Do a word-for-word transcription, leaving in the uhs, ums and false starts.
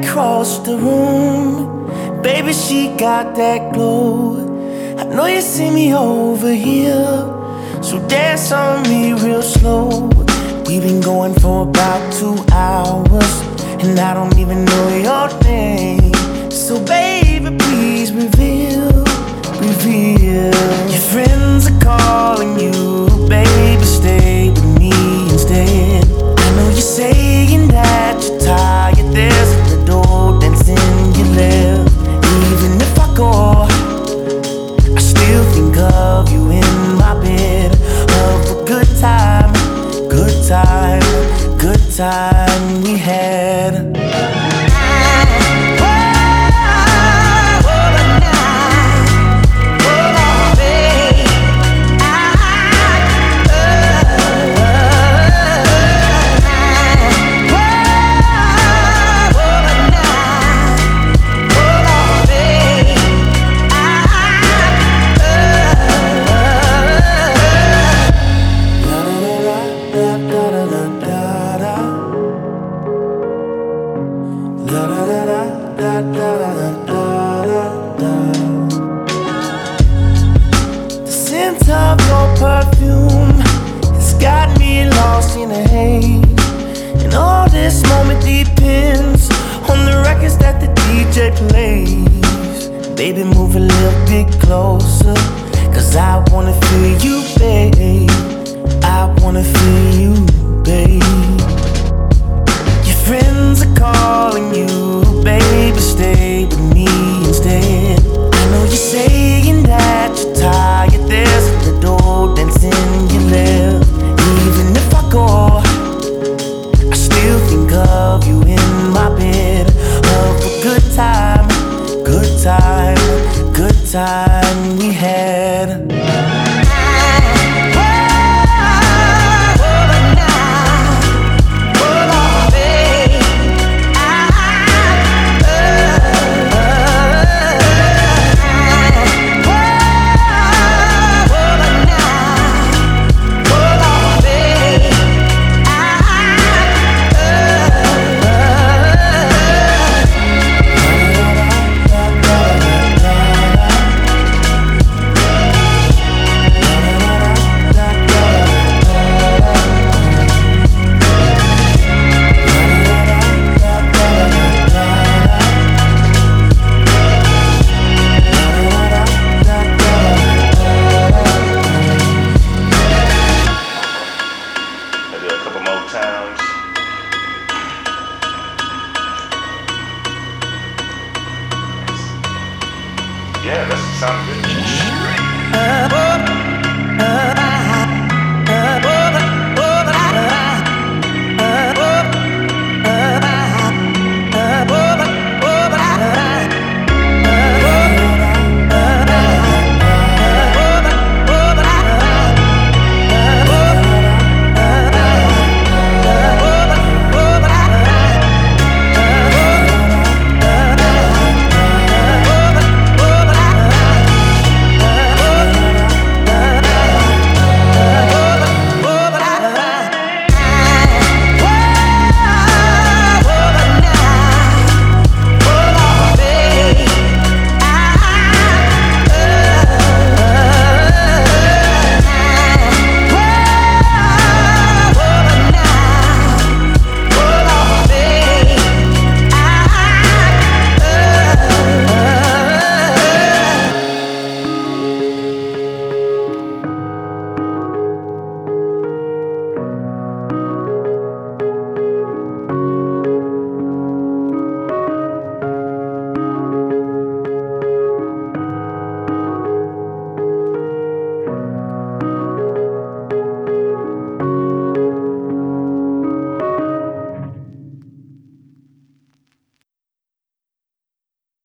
across the room. Baby, she got that glow. I know you see me over here, so dance on me real slow. We've been going for about two hours, and I don't even know your name. So baby, please reveal, reveal. Your friends are calling you, baby, stay with me instead. I know you're saying that you're tired, there's a little dancing you left. Even if I go, I still think of you in my bed. Of a good time, good time, good time we had. The scent of your perfume has got me lost in a haze, and all this moment depends on the records that the D J plays. Baby, move a little bit closer, cause I wanna feel you, babe. I wanna feel you, babe. Your friends are calling you, baby, stay with me instead. I know you're saying that you're tired, there's a little dancing you left. Even if I go, I still think of you in my bed. Of a good time, good time, good time we had. Yeah, that sounds good.